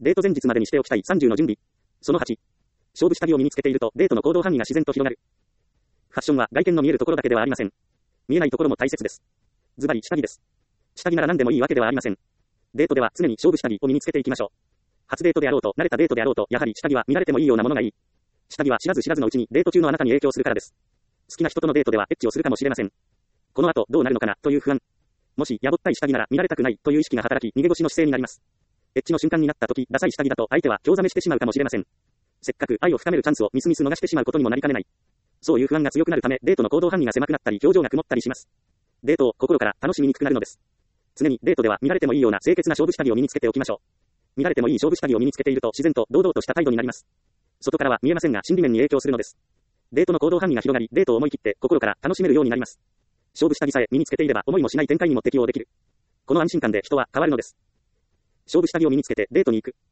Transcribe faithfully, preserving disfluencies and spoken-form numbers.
デート前日までにしておきたいさんじゅうの準備。そのはち。勝負下着を身につけているとデートの行動範囲が自然と広がる。ファッションは外見の見えるところだけではありません。見えないところも大切です。ズバリ下着です。下着なら何でもいいわけではありません。デートでは常に勝負下着を身につけていきましょう。初デートであろうと慣れたデートであろうとやはり下着は見られてもいいようなものがいい。下着は知らず知らずのうちにデート中のあなたに影響するからです。好きな人とのデートではエッチをするかもしれません。この後どうなるのかなという不安。もしやぼったい下着なら見られたくないという意識が働き逃げ腰の姿勢になります。エッチの瞬間になった時ダサい下着だと相手は興ざめしてしまうかもしれません。せっかく愛を深めるチャンスをミスミス逃してしまうことにもなりかねない。そういう不安が強くなるためデートの行動範囲が狭くなったり表情が曇ったりします。デートを心から楽しみにくくなるのです。常にデートでは見られてもいいような清潔な勝負下着を身につけておきましょう。見られてもいい勝負下着を身につけていると自然と堂々とした態度になります。外からは見えませんが心理面に影響するのです。デートの行動範囲が広がりデートを思い切って心から楽しめるようになります。勝負下着さえ身につけていれば思いもしない展開にも適応できる。この安心感で人は変わるのです。勝負下着を身につけてデートに行く。